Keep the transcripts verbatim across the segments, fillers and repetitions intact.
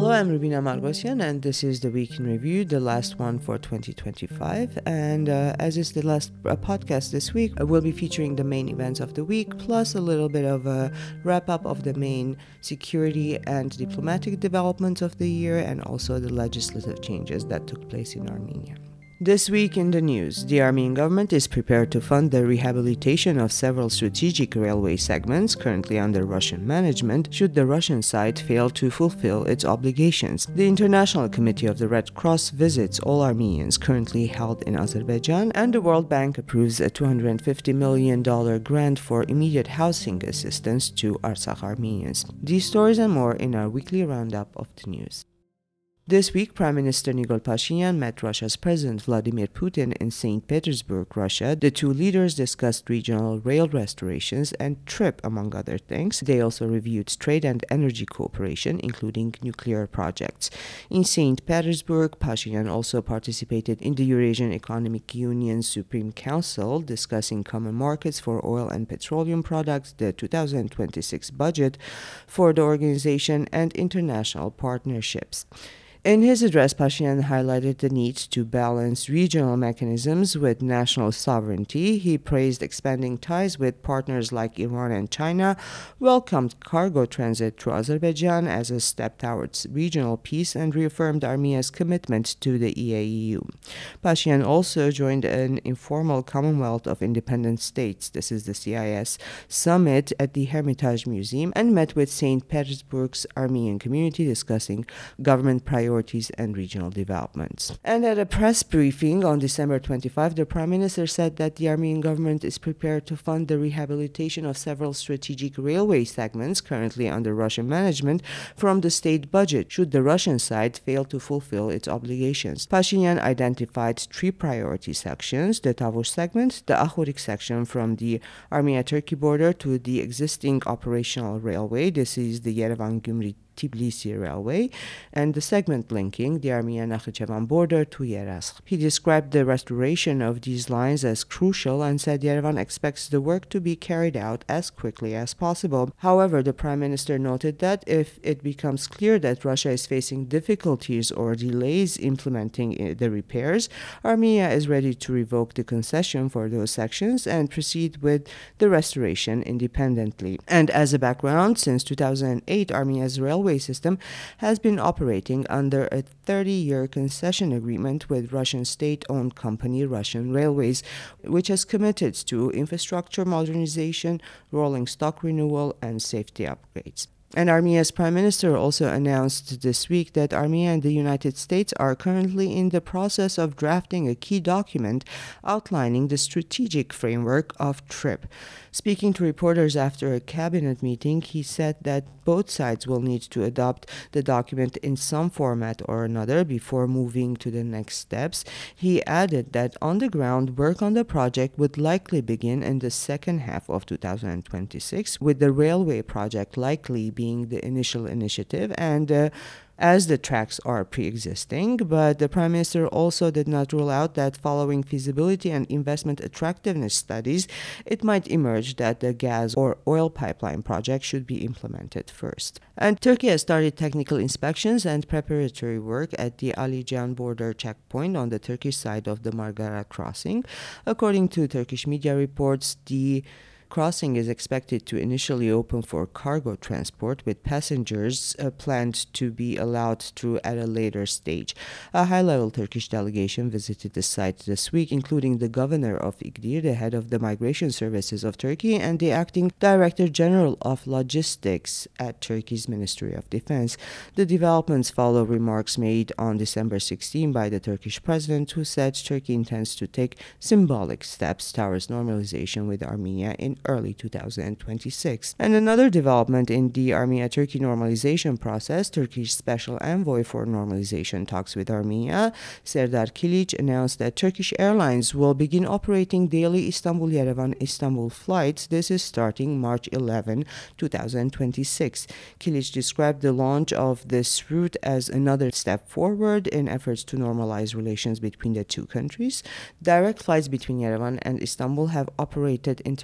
Hello, I'm Rubina Margosian, and this is the Week in Review, the last one for twenty twenty-five. And uh, as is the last uh, podcast this week, uh, we'll be featuring the main events of the week, plus a little bit of a wrap-up of the main security and diplomatic developments of the year, and also the legislative changes that took place in Armenia. This week in the news, the Armenian government is prepared to fund the rehabilitation of several strategic railway segments currently under Russian management should the Russian side fail to fulfill its obligations. The International Committee of the Red Cross visits all Armenians currently held in Azerbaijan, and the World Bank approves a two hundred fifty million dollars grant for immediate housing assistance to Artsakh Armenians. These stories and more in our weekly roundup of the news. This week, Prime Minister Nikol Pashinyan met Russia's President Vladimir Putin in Saint Petersburg, Russia. The two leaders discussed regional rail restorations and trip, among other things. They also reviewed trade and energy cooperation, including nuclear projects. In Saint Petersburg, Pashinyan also participated in the Eurasian Economic Union Supreme Council, discussing common markets for oil and petroleum products, the two thousand twenty-six budget for the organization, and international partnerships. In his address, Pashinyan highlighted the need to balance regional mechanisms with national sovereignty. He praised expanding ties with partners like Iran and China, welcomed cargo transit through Azerbaijan as a step towards regional peace, and reaffirmed Armenia's commitment to the E A E U. Pashinyan also joined an informal Commonwealth of Independent States, this is the C I S, summit at the Hermitage Museum, and met with Saint Petersburg's Armenian community, discussing government priorities and regional developments. And at a press briefing on December twenty-fifth, the Prime Minister said that the Armenian government is prepared to fund the rehabilitation of several strategic railway segments currently under Russian management from the state budget should the Russian side fail to fulfill its obligations. Pashinyan identified three priority sections: the Tavush segment, the Akhurik section from the Armenia-Turkey border to the existing operational railway, this is the Yerevan-Gyumri Tbilisi Railway, and the segment linking the Armenia-Nakhichevan border to Yerevan. He described the restoration of these lines as crucial and said Yerevan expects the work to be carried out as quickly as possible. However, the Prime Minister noted that if it becomes clear that Russia is facing difficulties or delays implementing the repairs, Armenia is ready to revoke the concession for those sections and proceed with the restoration independently. And as a background, since two thousand eight, Armenia's railway system has been operating under a thirty-year concession agreement with Russian state-owned company Russian Railways, which has committed to infrastructure modernization, rolling stock renewal, and safety upgrades. And Armenia's Prime Minister also announced this week that Armenia and the United States are currently in the process of drafting a key document outlining the strategic framework of TRIP. Speaking to reporters after a cabinet meeting, he said that both sides will need to adopt the document in some format or another before moving to the next steps. He added that on the ground, work on the project would likely begin in the second half of two thousand twenty-six, with the railway project likely being the initial initiative, and uh, as the tracks are pre-existing. But the Prime Minister also did not rule out that following feasibility and investment attractiveness studies, it might emerge that the gas or oil pipeline project should be implemented first. And Turkey has started technical inspections and preparatory work at the Alican border checkpoint on the Turkish side of the Marmara crossing. According to Turkish media reports, the crossing is expected to initially open for cargo transport, with passengers uh, planned to be allowed through at a later stage. A high-level Turkish delegation visited the site this week, including the governor of İğdır, the head of the migration services of Turkey, and the acting director general of logistics at Turkey's Ministry of Defense. The developments follow remarks made on December sixteenth by the Turkish president, who said Turkey intends to take symbolic steps towards normalization with Armenia in early two thousand twenty-six. And another development in the Armenia-Turkey normalization process, Turkish Special Envoy for Normalization talks with Armenia, Serdar Kilic, announced that Turkish Airlines will begin operating daily Istanbul-Yerevan-Istanbul flights. This is starting March eleventh, two thousand twenty-six. Kilic described the launch of this route as another step forward in efforts to normalize relations between the two countries. Direct flights between Yerevan and Istanbul have operated intermittently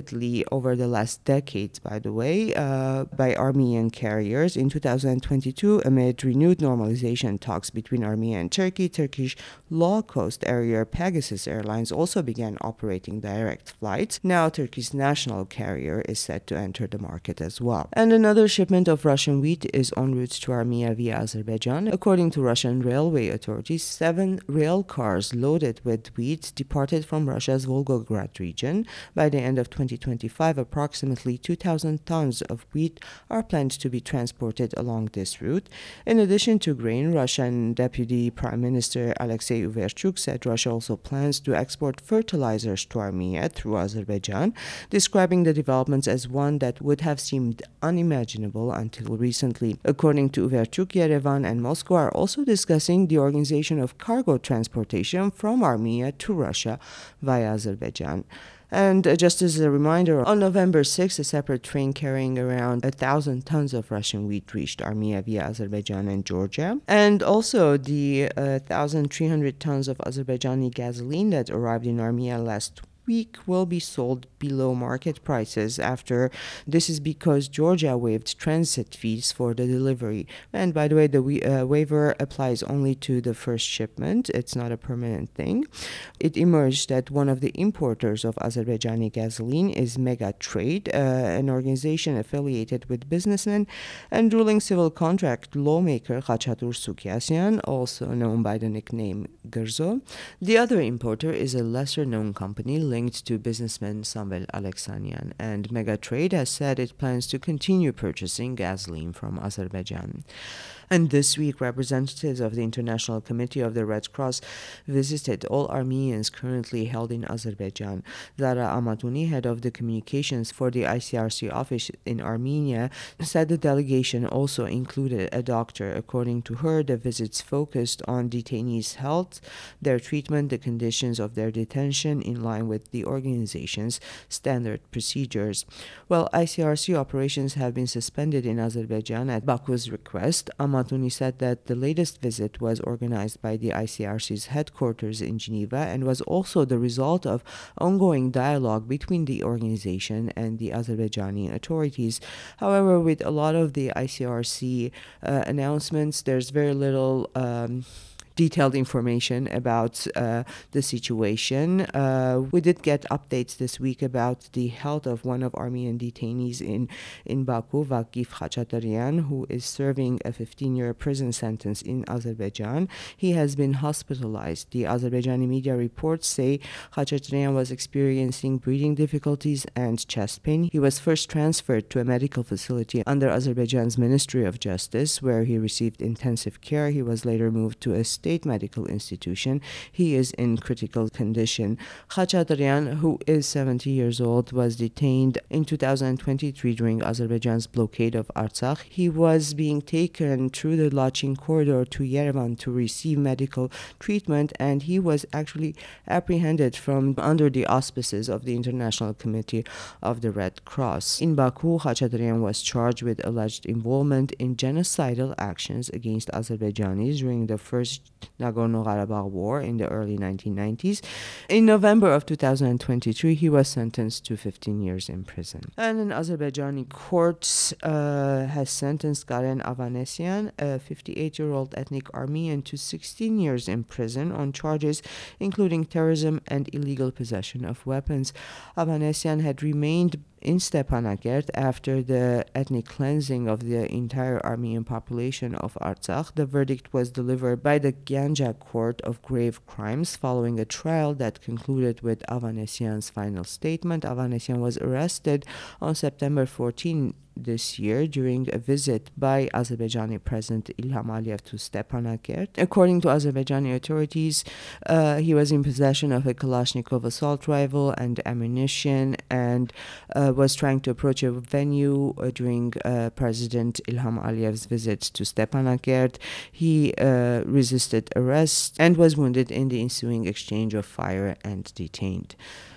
repeatedly over the last decades, by the way, uh, by Armenian carriers. In two thousand twenty-two, amid renewed normalization talks between Armenia and Turkey, Turkish low-cost carrier Pegasus Airlines also began operating direct flights. Now, Turkey's national carrier is set to enter the market as well. And another shipment of Russian wheat is en route to Armenia via Azerbaijan. According to Russian railway authorities, seven rail cars loaded with wheat departed from Russia's Volgograd region. By the end of twenty twenty-five, approximately two thousand tons of wheat are planned to be transported along this route. In addition to grain, Russian Deputy Prime Minister Alexei Uverchuk said Russia also plans to export fertilizers to Armenia through Azerbaijan, describing the developments as one that would have seemed unimaginable until recently. According to Uverchuk, Yerevan and Moscow are also discussing the organization of cargo transportation from Armenia to Russia via Azerbaijan. And uh, just as a reminder, on November sixth, a separate train carrying around a thousand tons of Russian wheat reached Armenia via Azerbaijan and Georgia. And also the uh, one thousand three hundred tons of Azerbaijani gasoline that arrived in Armenia last week will be sold below market prices after this is because Georgia waived transit fees for the delivery. And by the way, the uh, waiver applies only to the first shipment. It's not a permanent thing. It emerged that one of the importers of Azerbaijani gasoline is Mega Trade, uh, an organization affiliated with businessman and ruling civil contract lawmaker Khachatur Sukyasyan, also known by the nickname Gurzo. The other importer is a lesser-known company linked to businessman Samvel Alexanian, and Megatrade has said it plans to continue purchasing gasoline from Azerbaijan. And this week, representatives of the International Committee of the Red Cross visited all Armenians currently held in Azerbaijan. Zara Amatuni, head of the communications for the I C R C office in Armenia, said the delegation also included a doctor. According to her, the visits focused on detainees' health, their treatment, the conditions of their detention in line with the organization's standard procedures. Well, I C R C operations have been suspended in Azerbaijan at Baku's request. Amatuni said that the latest visit was organized by the I C R C's headquarters in Geneva and was also the result of ongoing dialogue between the organization and the Azerbaijani authorities. However, with a lot of the I C R C uh, announcements, there's very little um, detailed information about uh, the situation. Uh, we did get updates this week about the health of one of Armenian detainees in, in Baku, Vakif Khachaturian, who is serving a fifteen-year prison sentence in Azerbaijan. He has been hospitalized. The Azerbaijani media reports say Khachaturian was experiencing breathing difficulties and chest pain. He was first transferred to a medical facility under Azerbaijan's Ministry of Justice, where he received intensive care. He was later moved to a state medical institution. He is in critical condition. Khachaturian, who is seventy years old, was detained in two thousand twenty-three during Azerbaijan's blockade of Artsakh. He was being taken through the Lachin corridor to Yerevan to receive medical treatment, and he was actually apprehended from under the auspices of the International Committee of the Red Cross. In Baku, Khachaturian was charged with alleged involvement in genocidal actions against Azerbaijanis during the first Nagorno-Karabakh war in the early nineteen nineties. In November of two thousand twenty-three, he was sentenced to fifteen years in prison. And an Azerbaijani court uh, has sentenced Karen Avanesian, a fifty-eight-year-old ethnic Armenian, to sixteen years in prison on charges including terrorism and illegal possession of weapons. Avanesian had remained in Stepanakert after the ethnic cleansing of the entire Armenian population of Artsakh. The verdict was delivered by the Ganja Court of Grave Crimes following a trial that concluded with Avanesian's final statement. Avanesian was arrested on September fourteenth this year during a visit by Azerbaijani President Ilham Aliyev to Stepanakert. According to Azerbaijani authorities, uh, he was in possession of a Kalashnikov assault rifle and ammunition and uh, was trying to approach a venue uh, during uh, President Ilham Aliyev's visit to Stepanakert. He uh, resisted arrest and was wounded in the ensuing exchange of fire and detained.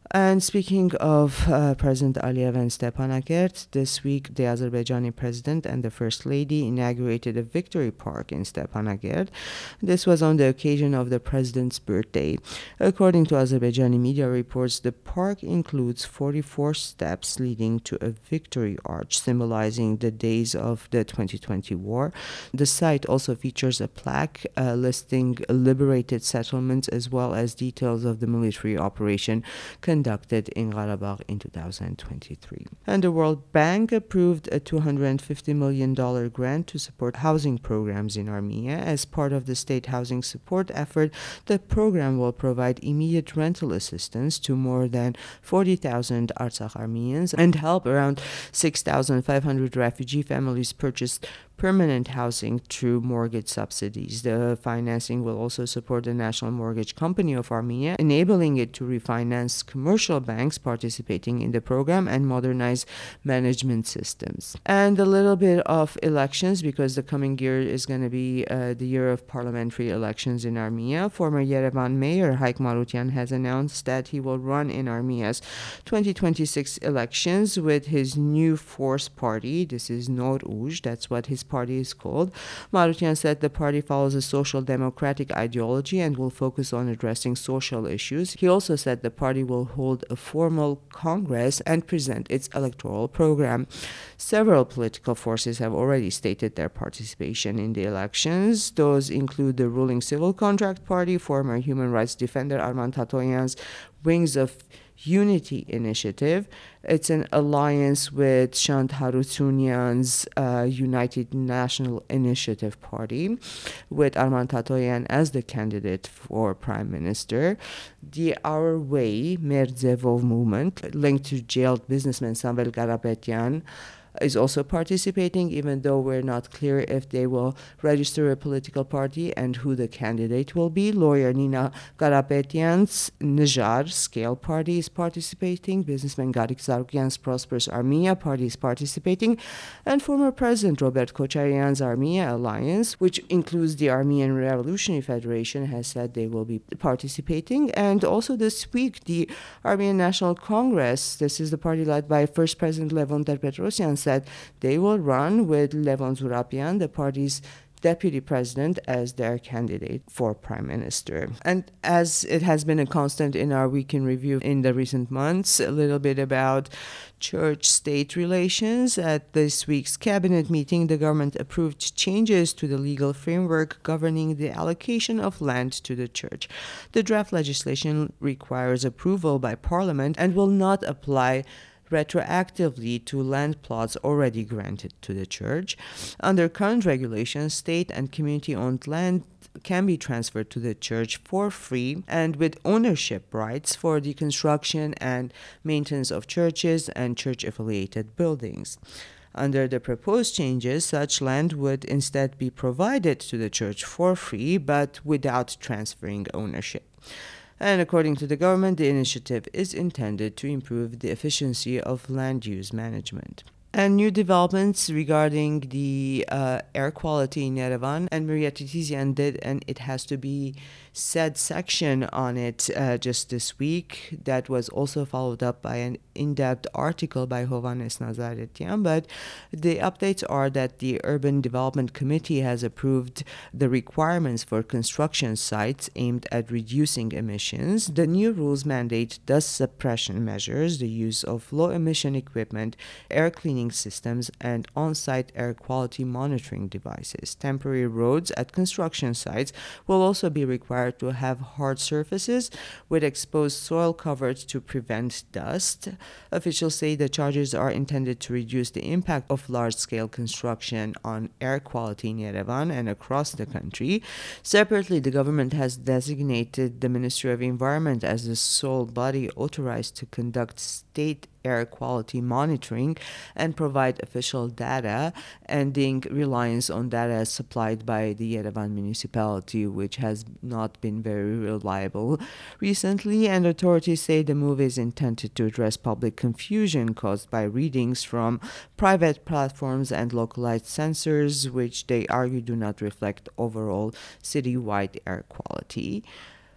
And speaking of uh, President Aliyev and Stepanakert, this week the Azerbaijani president and the First Lady inaugurated a victory park in Stepanakert. This was on the occasion of the president's birthday. According to Azerbaijani media reports, the park includes forty-four steps leading to a victory arch symbolizing the days of the twenty twenty war. The site also features a plaque uh, listing liberated settlements as well as details of the military operation conducted in Karabakh in two thousand twenty-three. And the World Bank approved a two hundred fifty million dollars grant to support housing programs in Armenia. As part of the state housing support effort, the program will provide immediate rental assistance to more than forty thousand Artsakh Armenians and help around six thousand five hundred refugee families purchase permanent housing through mortgage subsidies. The financing will also support the National Mortgage Company of Armenia, enabling it to refinance commercial banks participating in the program and modernize management systems. And a little bit of elections, because the coming year is going to be uh, the year of parliamentary elections in Armenia. Former Yerevan Mayor Haik Marutian has announced that he will run in Armenia's twenty twenty-six elections with his new force party. This is Nor Uj, that's what his party is called. Marutian said the party follows a social democratic ideology and will focus on addressing social issues. He also said the party will hold a formal congress and present its electoral program. Several political forces have already stated their participation in the elections. Those include the ruling Civil Contract Party, former human rights defender Arman Tatoyan's Wings of Unity Initiative. It's an alliance with Shant Harutyunyan's uh, United National Initiative Party, with Arman Tatoyan as the candidate for prime minister. The Our Way Merdzevov movement, linked to jailed businessman Samvel Karapetyan, is also participating, even though we're not clear if they will register a political party and who the candidate will be. Lawyer Nina Karapetyan's Najar Scale Party is participating, businessman Garik Zarukyan's Prosperous Armenia Party is participating, and former President Robert Kocharian's Armenia Alliance, which includes the Armenian Revolutionary Federation, has said they will be participating. And also this week, the Armenian National Congress, this is the party led by First President Levon Ter-Petrosyan, said they will run with Levon Zurabian, the party's deputy president, as their candidate for prime minister. And as it has been a constant in our week in review in the recent months, a little bit about church-state relations. At this week's cabinet meeting, the government approved changes to the legal framework governing the allocation of land to the church. The draft legislation requires approval by parliament and will not apply retroactively to land plots already granted to the church. Under current regulations, state and community-owned land can be transferred to the church for free and with ownership rights for the construction and maintenance of churches and church-affiliated buildings. Under the proposed changes, such land would instead be provided to the church for free, but without transferring ownership. And according to the government, the initiative is intended to improve the efficiency of land use management. And new developments regarding the uh, air quality in Yerevan, and Maria Titizian did an It Has to Be Said section on it uh, just this week. That was also followed up by an in-depth article by Hovannes Nazaretian. But the updates are that the Urban Development Committee has approved the requirements for construction sites aimed at reducing emissions. The new rules mandate dust suppression measures, the use of low-emission equipment, air cleaning systems, and on-site air quality monitoring devices. Temporary roads at construction sites will also be required to have hard surfaces with exposed soil covered to prevent dust. Officials say the charges are intended to reduce the impact of large-scale construction on air quality in Yerevan and across the country. Separately, the government has designated the Ministry of Environment as the sole body authorized to conduct state air quality monitoring and provide official data, ending reliance on data supplied by the Yerevan municipality, which has not been very reliable recently. And authorities say the move is intended to address public confusion caused by readings from private platforms and localized sensors, which they argue do not reflect overall citywide air quality.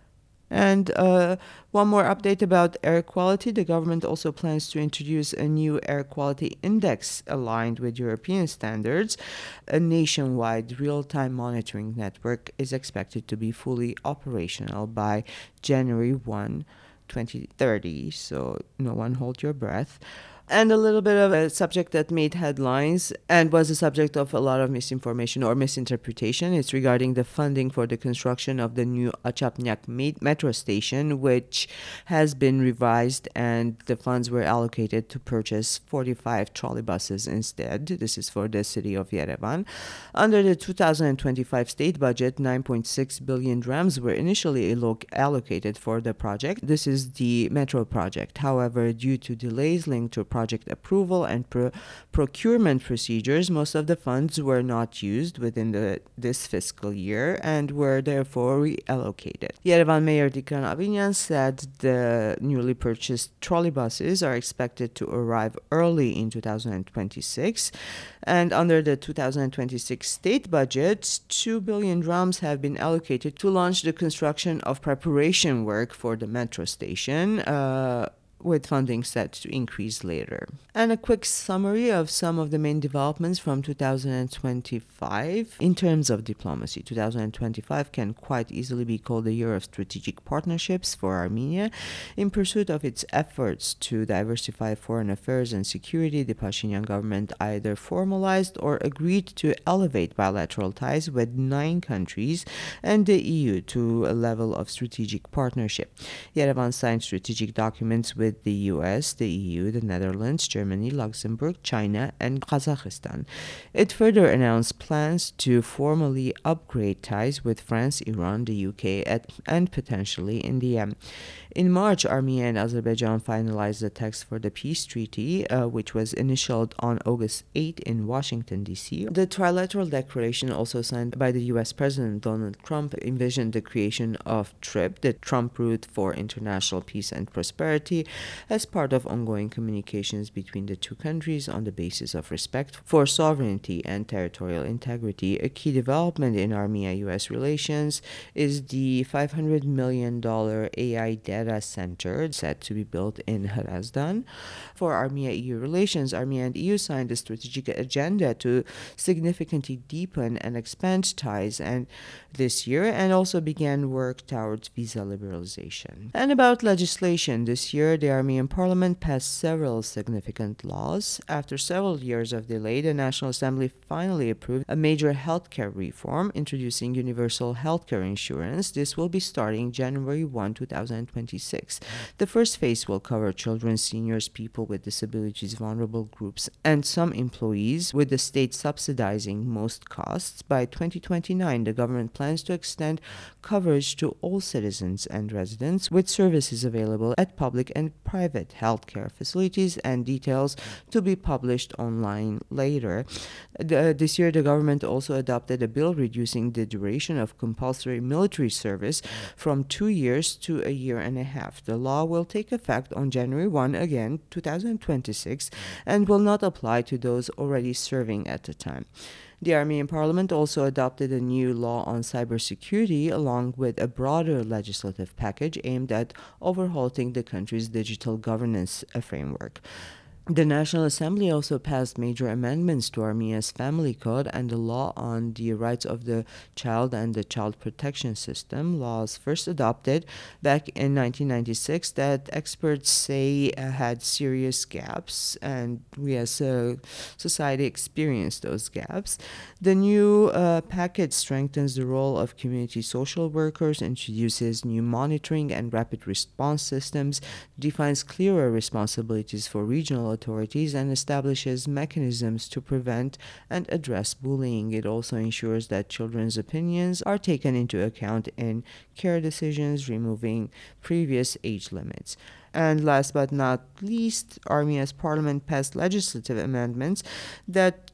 And uh, one more update about air quality. The government also plans to introduce a new air quality index aligned with European standards. A nationwide real-time monitoring network is expected to be fully operational by January first, twenty thirty. So no one hold your breath. And a little bit of a subject that made headlines and was the subject of a lot of misinformation or misinterpretation. It's regarding the funding for the construction of the new Achapnyak metro station, which has been revised, and the funds were allocated to purchase forty-five trolleybuses instead. This is for the city of Yerevan. Under the two thousand twenty-five state budget, nine point six billion drams were initially allocated for the project. This is the metro project. However, due to delays linked to project approval and pro- procurement procedures, most of the funds were not used within the, this fiscal year and were therefore reallocated. Yerevan Mayor Dikran Avinyan said the newly purchased trolleybuses are expected to arrive early in two thousand twenty-six, and under the two thousand twenty-six state budget, two billion drams have been allocated to launch the construction of preparation work for the metro station, uh, with funding set to increase later. And a quick summary of some of the main developments from two thousand twenty-five. In terms of diplomacy, two thousand twenty-five can quite easily be called a year of strategic partnerships for Armenia. In pursuit of its efforts to diversify foreign affairs and security, the Pashinyan government either formalized or agreed to elevate bilateral ties with nine countries and the E U to a level of strategic partnership. Yerevan signed strategic documents with the U S, the E U, the Netherlands, Germany, Luxembourg, China, and Kazakhstan. It further announced plans to formally upgrade ties with France, Iran, the U K, and potentially India. In March, Armenia and Azerbaijan finalized the text for the peace treaty, uh, which was initialed on August eighth in Washington, D C. The trilateral declaration, also signed by the U S President Donald Trump, envisioned the creation of TRIP, the Trump Route for International Peace and Prosperity, as part of ongoing communications between the two countries on the basis of respect for sovereignty and territorial integrity. A key development in Armenia-U S relations is the five hundred million dollars A I data center set to be built in Hrazdan. For Armenia-E U relations, Armenia and E U signed a strategic agenda to significantly deepen and expand ties and this year, and also began work towards visa liberalization. And about legislation, this year the Armenian parliament passed several significant laws. After several years of delay, the National Assembly finally approved a major healthcare reform, introducing universal healthcare insurance. This will be starting January first, two thousand twenty-six. The first phase will cover children, seniors, people with disabilities, vulnerable groups, and some employees, with the state subsidizing most costs. By twenty twenty-nine, the government plans to extend coverage to all citizens and residents, with services available at public and private healthcare facilities, and details to be published online later. The, this year, the government also adopted a bill reducing the duration of compulsory military service from two years to a year and a half. The law will take effect on January first, again, two thousand twenty-six, and will not apply to those already serving at the time. The Armenian parliament also adopted a new law on cybersecurity, along with a broader legislative package aimed at overhauling the country's digital governance framework. The National Assembly also passed major amendments to Armenia's family code and the law on the rights of the child and the child protection system, laws first adopted back in nineteen ninety-six that experts say uh, had serious gaps, and we as a society experienced those gaps. The new uh, package strengthens the role of community social workers, introduces new monitoring and rapid response systems, defines clearer responsibilities for regional authorities, and establishes mechanisms to prevent and address bullying. It also ensures that children's opinions are taken into account in care decisions, removing previous age limits. And last but not least, Armenia's parliament passed legislative amendments that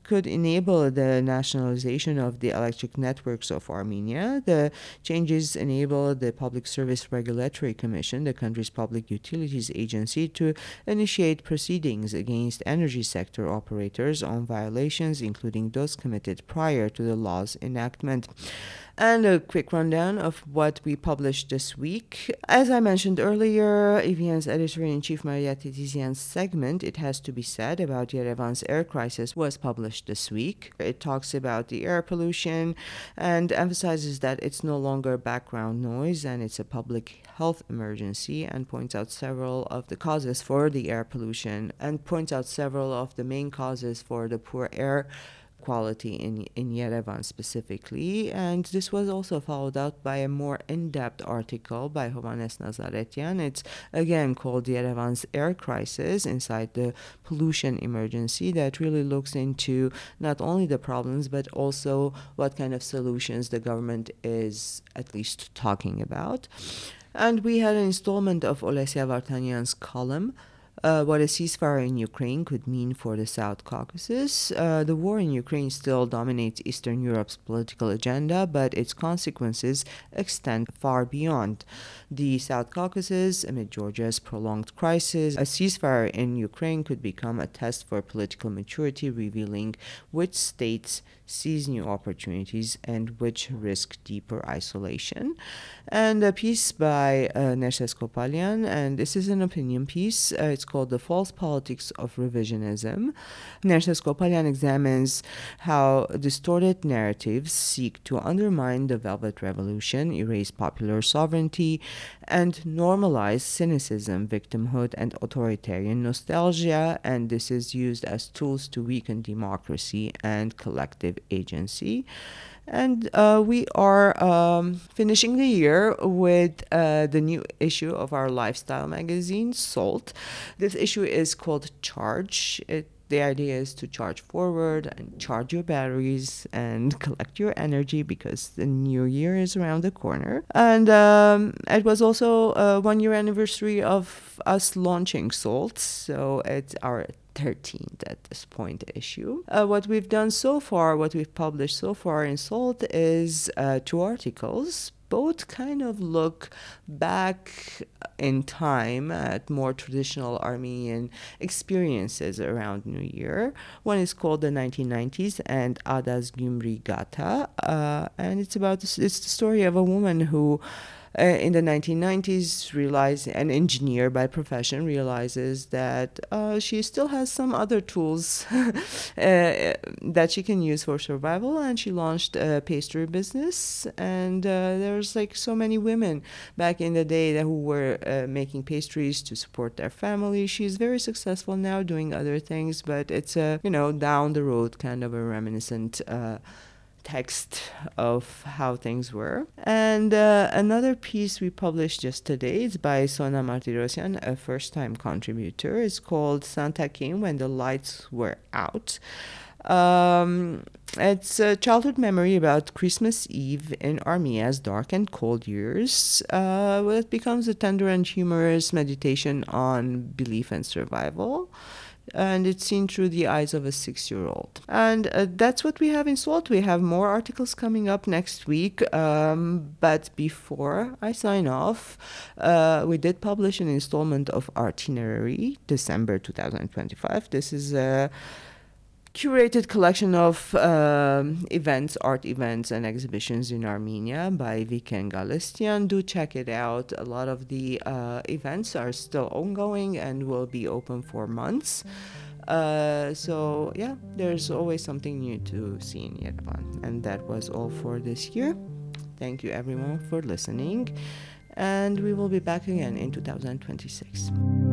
could enable the nationalization of the electric networks of Armenia. The changes enable the Public Service Regulatory Commission, the country's public utilities agency, to initiate proceedings against energy sector operators on violations, including those committed prior to the law's enactment. And a quick rundown of what we published this week. As I mentioned earlier, E V N's editor-in-chief Maria Titizian's segment, It Has to Be Said, about Yerevan's air crisis was published this week. It talks about the air pollution and emphasizes that it's no longer background noise and it's a public health emergency, and points out several of the causes for the air pollution and points out several of the main causes for the poor air quality in, in Yerevan specifically. And this was also followed up by a more in-depth article by Hovannes Nazaretian. It's again called Yerevan's Air Crisis Inside the Pollution Emergency, that really looks into not only the problems but also what kind of solutions the government is at least talking about. And we had an installment of Olesya Vartanyan's column, Uh, what a ceasefire in Ukraine could mean for the South Caucasus. Uh, the war in Ukraine still dominates Eastern Europe's political agenda, but its consequences extend far beyond the South Caucasus. Amid Georgia's prolonged crisis, a ceasefire in Ukraine could become a test for political maturity, revealing which states seize new opportunities and which risk deeper isolation. And a piece by uh, Nerses Skopalyan, and this is an opinion piece. Uh, it's called The False Politics of Revisionism. Nerses Skopalyan examines how distorted narratives seek to undermine the Velvet Revolution, erase popular sovereignty, and normalize cynicism, victimhood, and authoritarian nostalgia, and this is used as tools to weaken democracy and collective agency. And uh, we are um, finishing the year with uh, the new issue of our lifestyle magazine, Salt. This issue is called Charge. It The idea is to charge forward and charge your batteries and collect your energy because the new year is around the corner. And um, it was also a one-year anniversary of us launching Salt, so it's our thirteenth at this point issue. Uh, what we've done so far, what we've published so far in Salt is uh, two articles. Both kind of look back in time at more traditional Armenian experiences around New Year. One is called The nineteen nineties and Adaz Gyumri Gata, uh, and it's about this, it's the story of a woman who Uh, in the nineteen nineties, realize an engineer by profession realizes that uh, she still has some other tools uh, that she can use for survival, and she launched a pastry business. And uh, there's like so many women back in the day that who were uh, making pastries to support their family. She's very successful now doing other things, but it's a, you know, down the road kind of a reminiscent uh, text of how things were. And uh, another piece we published just today is by Sona Martirosyan, a first-time contributor. It's called Santa Came When the Lights Were Out. Um, it's a childhood memory about Christmas Eve in Armenia's dark and cold years. Uh, well, it becomes a tender and humorous meditation on belief and survival. And it's seen through the eyes of a six-year-old. And uh, that's what we have in Salt. We have more articles coming up next week. Um, but before I sign off, uh, we did publish an installment of Artinerary, December twenty twenty-five. This is a curated collection of um, events, art events, and exhibitions in Armenia by Viken Galestian. Do check it out. A lot of the uh, events are still ongoing and will be open for months. Uh, so, yeah, there's always something new to see in Yerevan. And that was all for this year. Thank you, everyone, for listening. And we will be back again in two thousand twenty-six.